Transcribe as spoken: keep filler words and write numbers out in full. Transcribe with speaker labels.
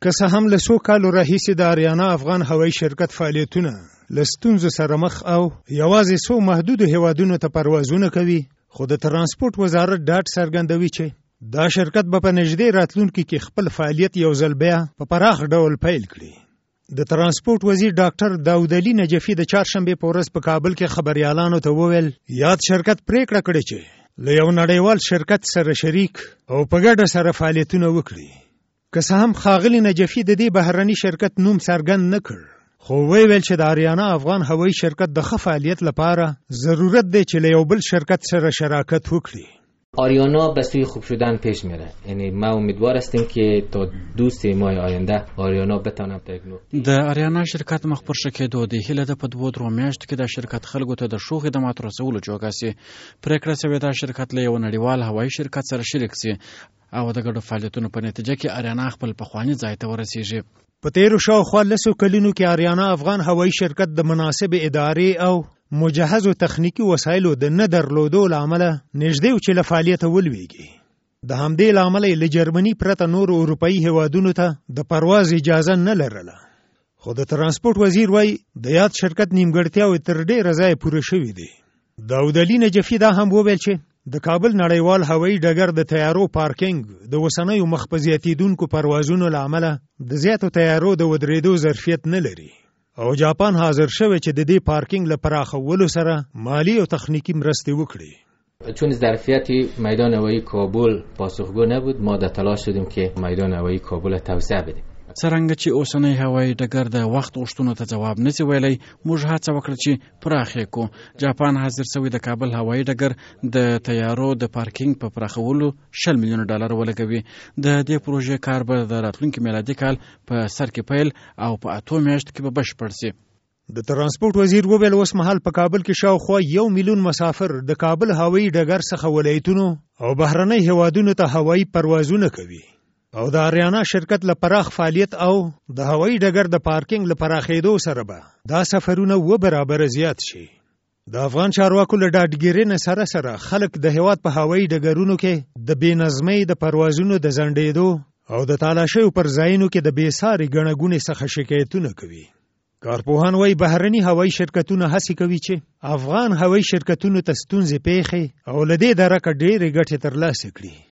Speaker 1: که څه هم له څو کالو راهیسې د اریانا افغان هوایي شرکت فعالیتونه له ستونزو سره مخ او یوازې څو محدودو هیوادونو ته پروازونه کوي، خو د ترانسپورت وزارت ډاډ څرګندوي چې دا شرکت به په نږدې راتلونکي کې خپل فعالیت یو ځل بیا په پراخ ډول پیل کړي. د ترانسپورت وزیر ډاکټر داود علي نجفي د چهارشنبې په ورځ په کابل کې خبريالانو ته وویل یاد شرکت پریکړه کړې چې له یو نړیوال شرکت سره شریک او په ګډه سره فعالیتونه وکړي. که څه هم ښاغلي نجفي د دې بهرني شرکت نوم څرګند نه کړ، خو ویل چې د اریانا افغان هوایي شرکت د ښه فعالیت لپاره ضرورت دی چې له یو بل شرکت سره شراکت وکړي.
Speaker 2: آریانا به سوی خوب شدن پیش میره. یعنی ما امیدوار هستیم که تا دو سه ماه آینده آریانا بتونه په یک نقطه
Speaker 3: د اریانا شرکت مخ پر شکېدو دی. هله د په دوه درو میاشتو کې د شرکت خلکو ته د شو خدمات رسولو جوګاسي پریکړه شوې د شرکت له یو نړیوال هوایي شرکت سره شریک سي او د ګډو فعالیتونو په نتیجه کې اریانا خپل پخوانی ځای ته ورسیږي.
Speaker 1: په تیرو شاوخوا لسو کلونو کې اریانا افغان هوایي شرکت د مناسب ادارې او مجهزو تخنیکی وسایلو د نه درلودو لامله نږدې و چې له فعالیته ولویږي. د همدې لامله له جرمني پرته نور اروپایي هیوادونو ته د پرواز اجازه نه لرله. خو د ترانسپورت وزیر وایي د یاد شرکت نیمګړتیاوې تر ډېره ځایه پوره شوې دي. داود علي نجفي دا هم وویل چې د کابل نړیوال هوایي ډګر د تیارو پارکینګ د اوسنیو مخ په زیاتېدونکو پروازونو له امله د زیاتو تیارو د ودرېدو ظرفیت نه لري او جاپان حاضر شوی چې د دې پارکینګ له پراخولو سره مالی او تخنیکی مرستې وکړي.
Speaker 2: چون ظرفیت میدان هوایی کابل پاسخگو نبود، ما در تلاش شدیم که میدان هوایی کابل توسعه بدیم.
Speaker 3: څرنګه چې اوسنی هوایي ډګر د وخت غوښتنو ته ځواب نسی ویلی، موږ هڅه وکړه چې پراخ یې کو. جاپان حاضر شوی د کابل هوایي ډګر د تیارو د پارکینګ په پراخولو شل میلیون ډالر ولګوي. د دې پروژې کار به د راتلونکي میلادي کال په سر کې پیل او په اتو میاشتو کې به بشپړ سي.
Speaker 1: د ترانسپورت وزیر وویل اوس مهال په کابل کې شاوخوا یو میلیون مسافر د کابل هوایي ډګر څخه ولایتونو او بهرنۍ هیوادونو ته هوایي پروازونه کوي او د اریانا شرکت له پراخ فعالیت او د هوایي ډګر د پارکینګ له پراخېدو سره به دا سفرونه و برابر زیات شي. د افغان چارواکو له ډاډګیرنې سره سره خلک د هیواد په هوایي ډګرونو کې د بې نظمۍ د پروازونو د ځنډېدو او د تالاشیو پر ځایونو کې د بې ساري ګڼه ګوڼې څخه شکایتونه کوي. کارپوهان وایي بهرني هوایي شرکتونه هڅې کوي چې افغان هوایي شرکتونو ته ستونزې پیښې او له دې درکه ډېرې ګټې ترلاسه کړي.